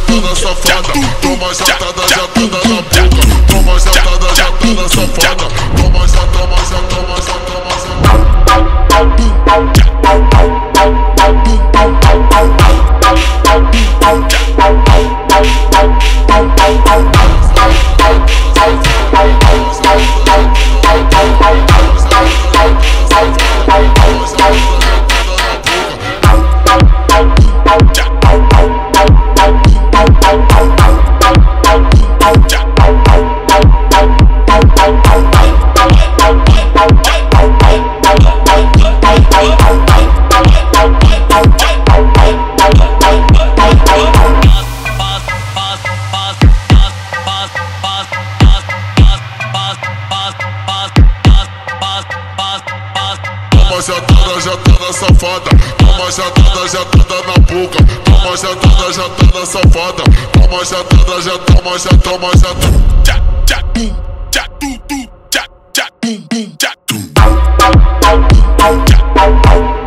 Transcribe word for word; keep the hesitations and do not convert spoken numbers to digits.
jatada safada, toma jatada, jatada na boca. Toma jatada, jatada safada, toma já, toma já, toma já, toma jatada, jatada safada, toma jatada, jatada na boca. Toma jatada, jatada safada, toma jatada, já toma, já toma, já toma. Já, já, tum, já, tu, tu, já, já, tum, tum, já, tum.